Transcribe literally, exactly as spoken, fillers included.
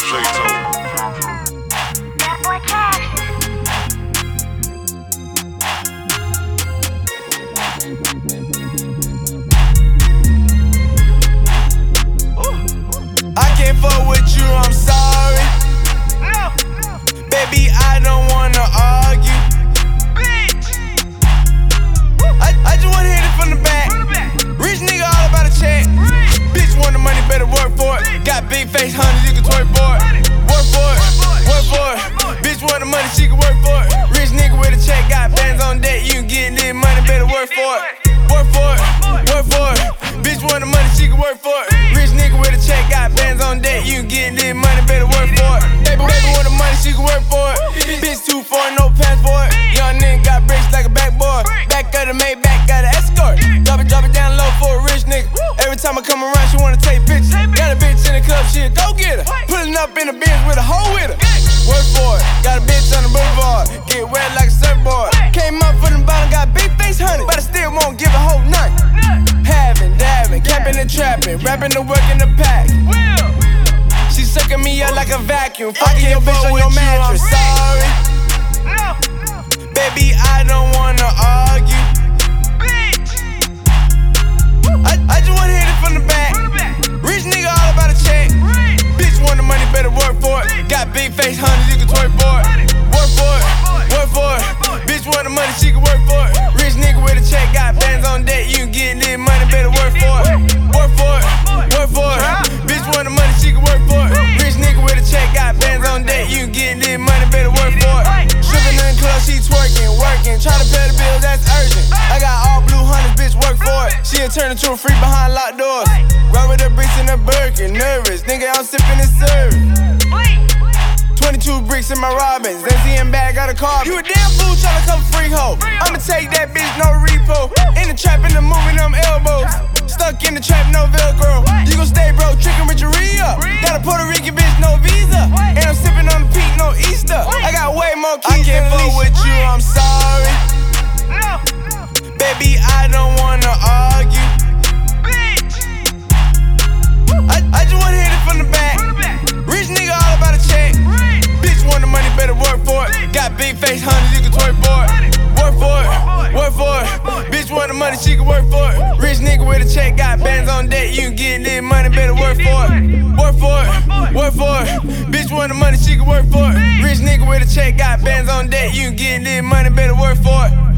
I can't fuck with you, I'm sorry. Baby, I don't wanna argue. I, I just wanna hit it from the back. Rich nigga all about a check. Bitch want the money, better work for it. Got big face, honey, you can twerk for it. Work for it, work for it. Bitch want the money, she can work for it. Rich nigga with a check, got bands on deck. You can get this money, better work for it. Work for it, work for it. Bitch want the money, she can work for it. Rich nigga with a check, got bands on deck. You can get this money, better work for it. Baby, baby want the money, she can work for it. Bitch too far, no passport. Young nigga got bricks like a backboard. Back of the Maybach, got an escort. Drop it, drop it down low for a rich nigga. Every time I come around, she wanna take pictures. Got a bitch in the club, she a go-getter. Pulling up in the Benz with a hoe with her. Work for it, got a bitch on the boulevard. Get wet like a surfboard. Came up from the bottom, got big face honey, but I still won't give a hoe none. Having, dabbing, capping and trapping, rapping the work in the pack. She sucking me up like a vacuum. Fucking your bitch on your mattress. Sorry, baby, I don't wanna argue. I, I just wanna hit it from the back. Rich nigga all about a check. Bitch want the money, better work for it. Got big face, honey, you can twerk for it. Work for it, work for it. Bitch want the money, she can work for it. Rich nigga with a check, got bands on deck. You can get this money, better work for it. Work for it, work for it. Bitch want the money, she can work for it. Rich nigga with a check, got bands on deck. You can get this money, better work for it. Stripping in the club, she twerking, working. Try to pay the bills, that's urgent. I got all blue hunters, bitch, work for it. She'll turn into a freak behind locked doors. Run with her bricks in her Birkin, nervous. Nigga, I'm sipping and serving. twenty-two bricks in my Robins, M C M bag, got a car. You a damn fool tryna come freak hoe. I'ma take that bitch, no repo. In the trap, in the moving them elbows. Stuck in the trap, no Velcro. You gon' stay broke, trickin' with your re-up. Got a Puerto Rican bitch, no visa. And I'm sippin' on the peak, no Easter. I got way more keys. I can't fuck with you, I'm sorry. Baby, I don't wanna argue. I, I just wanna hit it from the back. Rich nigga all about a check. Bitch want the money, better work for it. Got big face, honey, you can twerk for it. Work for it, work for it. Bitch want the money, she can work for it. Rich nigga with a check, got bands on deck. You can get this money, better work for it. Work for it, work for it. Bitch want the money, she can work for it. Rich nigga with a check, got bands on deck. You can get this money, better work for it.